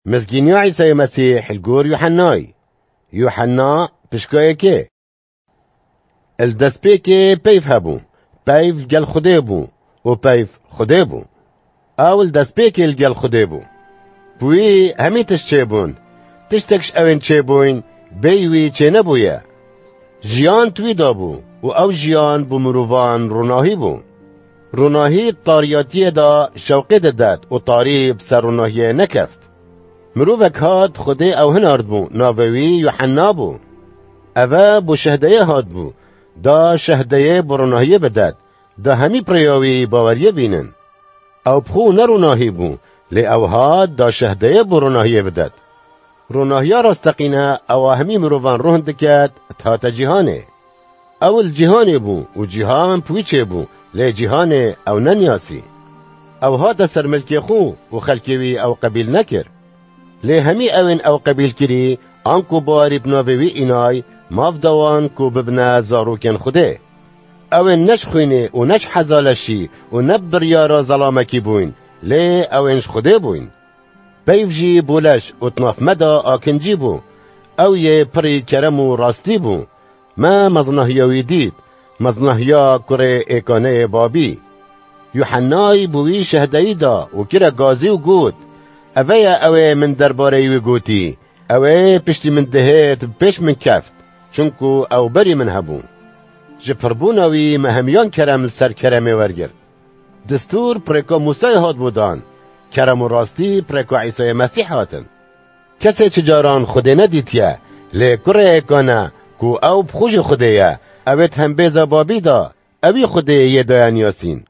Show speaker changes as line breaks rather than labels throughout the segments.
مزگینیا عیسی مسیح الگور یوحنای یوحنا پشکای که الدسپی که پیف هبو پیف گل خوده بو و پیف خوده بو اول دسپی که الگل خوده بو بوی همی تش چه بون تشتکش اوین چه بوین بیوی چه نبویه جیان توی دا بو و او جیان بو مروفان روناهی بو روناهی طاریاتی دا شوقی داد و طاری بسر روناهی نکفت مروفک هاد خوده او هنارد بو ناوی یوحنا بو اوه بو شهده هاد بو دا شهده بروناهی بداد دا همی پریاوی باوریه بینن او بخو نروناهی بو لی او هاد دا شهده بروناهی بداد روناهی راستقینه او همی مروفان روحن دکت تا جهانه اول جهانه بو و جهان پویچه بو لی جهانه او ننیاسی او هاد سر ملکی خو و خلکیوی او قبیل نکر لی همی اوین او قبیل کری آنکو باری بناوی اینای ماف دوان کو ببنا زاروکن خوده اوین نش خوینه و نش حزالشی و نبر یارا ظلامکی بوین لی اوینش خوده بوین پیف جی بولش و تناف مدا آکنجی بو او یه پری کرم و راستی بو ما مزنهیوی دید مزنهیا کره ایکانه بابی یوحنای بوی شهدهی دا و کره گازی و گود اوه من درباره وی گوتی اوه پشتی من دهت پیش من کفت چونکو او بری من هبون جپربوناوی مهمیان کرم سر کرمه ورگرد دستور پرکا موسی هاد بودان کرم و راستی پرکا عیسی مسیح هاتن کسی چجاران خوده ندیتیه لیکره کانه کو او بخوش خوده یه اوه هم بیزا بابی دا اوی خوده یه دایان یاسین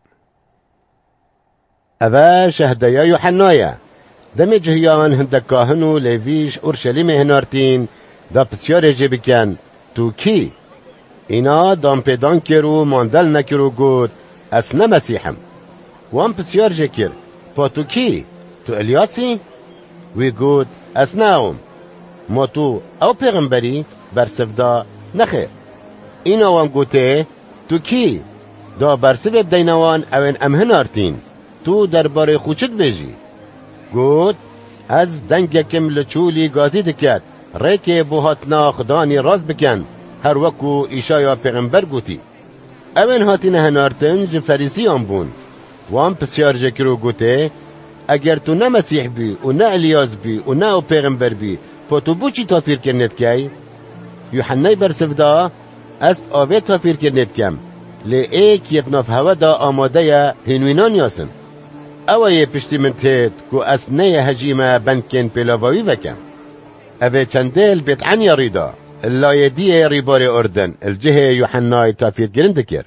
اوه شهده یوحنایه دم جهیان هندکاهن و لیویش اورشلیم هنارتین دا پسیار جه بکن تو کی؟ اینا دام پیدان کرو ماندل نکرو گود اس نمسیحم وان پسیار جه کر پا تو کی؟ تو الیاسی؟ وی گود اس ناوم ما تو او پیغمبری برسفدا نخیر اینا وان گوته تو کی؟ دا برسف بدینوان اوین ام هنارتین تو درباره خوچت بیجی گود از دنگکم لچولی گازی دکت ریک بوهاتنا خدانی راز بکن هر وکو ایشایا پیغمبر گوتی اوین هاتین هنارتن جه فریسیان بون وان پسیار جکرو گوته اگر تو نه مسیح بی و نه الیاس بی و نه او پیغمبر بی پا تو بوچی تافیر کرنت کی یوحنای برسفدا اسب آوه تافیر کرنت کم لی ایک یتناف هوا دا آماده یا هنوینان یاسن اوه پشتی من تید کو اس نه هجیمه بنکن پیلاوی وکم اوه چندل بیتعن یاریدا اللایدیه ریبار اردن الجه یوحنای تافیر گرند کر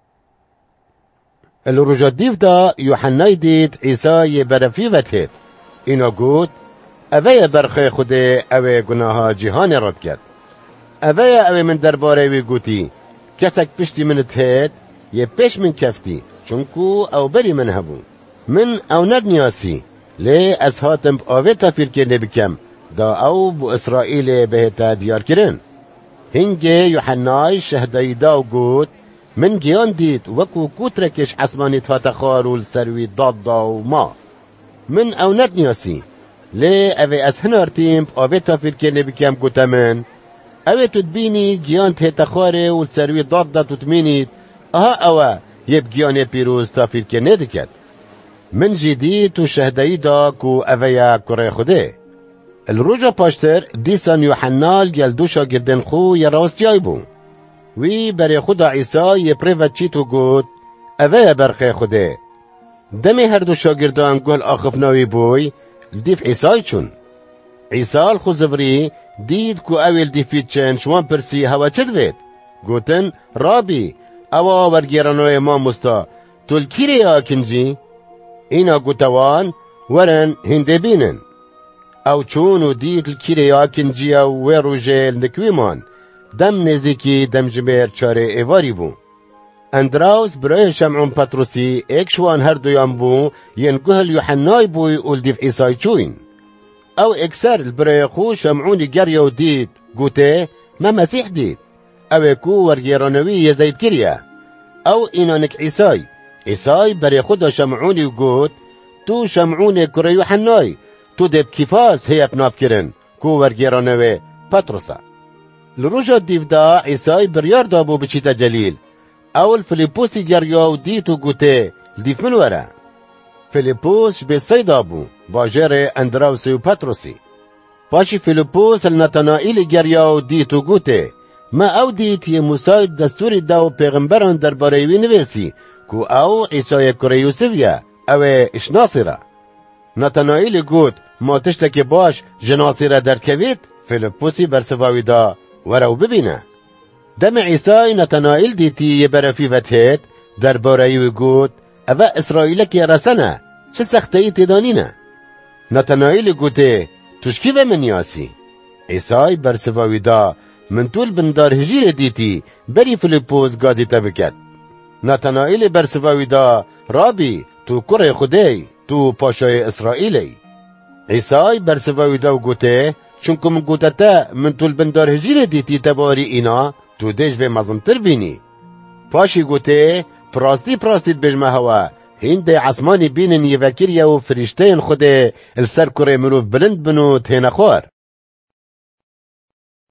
الرجا دیف دا یوحنای دید عیسی برفی و تید اینا گود اوه برخه خوده اوه گناه جهان رد کرد اوه من درباره وی گوتی کسک پشتی من تید یه پیش من کفتی چونکو او بری من هبون من او ندنیاسی لی از هاتم آوه تافیر کرنه بکم دا او بو اسرائیل بهتا دیار کرن هنگه یوحنای شهدهی دا و گود من گیان دید وکو کوترکش حسمانی تا خارول سروی داد دا و ما من او ندنیاسی لی اوه از هنارتیم آوه تافیر کرنه بکم گوتا من اوه تدبینی گیان تا خاره و سروی داد دا تتمینید اوه یب گیان پیروز تافیر کرنه دکد من جدی تو شهدهی دا کو اویا کره خوده الروجا پاشتر دیسان یوحنال گلدو شاگردن خو یا راستیای بون وی بر خدا عیسی یه پریوت چی تو گود اویا برخه خوده دمی هر دو شاگردان گل آخفناوی بوی دیف عیسی چون عیسی خو زوری دید کو اویل دیفید چن شوان پرسی هوا چد وید گوتن رابی اوا ورگیرانوی ما مستا تول کیری آکنجی اینا گوتوان ورن هنده بینن او چونو دید الکیره آکنجیا و روژه نکویمان دم نزیکی دم جمیر چاره ایواری بون اندراوس برای شمعون پتروسی اکشوان هر دویان بون ین گهل یوحنای بوی اول دیف عیسی چوین او اکسر برای خو شمعونی گریو دید گوته ما مسیح دید او کو ورگیرانوی یزید کریا او اینانک عیسی برای خدا شمعونی گوت تو شمعونی کره یوحنای تو دب کیفاس هی اپناب کرن کو ورگیرانوه پتروسا. لروجا دیودا عیسای بریار دابو بچیتا جلیل. اول فیلیپوسی گریا و دیت و گوته دیف من وره. فیلیپوس به سیدابو باجر اندراوسی و پتروسی. پاشی فیلیپوس النتانائیل گریا و دیت و گوته ما او دیت یه موسای دستوری دا و پیغمبران در باریوی نویسی کو او عیسای کره یوسفیه او اشناسی را. نتانائیل گوت ما تشتک باش جناسی را در کوید. فیلیپوسی برسواوی دا ورو ببینه. دم عیسای نتانائیل دیتی یه برفی وتهید در باریوی گوت او اسرائیل که رسنه چه سختهی تدانینه. نتانائیل گوته توشکی و منیاسی. عیسای برسواوی دا من طول بندار هجیر دیتی بری فیلیپوس گازی تبکت. نتانائیل برسواوی دا رابی تو کره خدای تو پاشای اسرائیلی. عیسای برسواوی دا و گوته چونکو من گوتتا من طول بندار هجیر دیتی تباری اینا تو دیش و مزمتر بینی. پاشی گوته پراستی بجمه هوا هند عصمانی بینن یوکیر و فرشتین خود السر کره مروف بلند بنو تین خوار.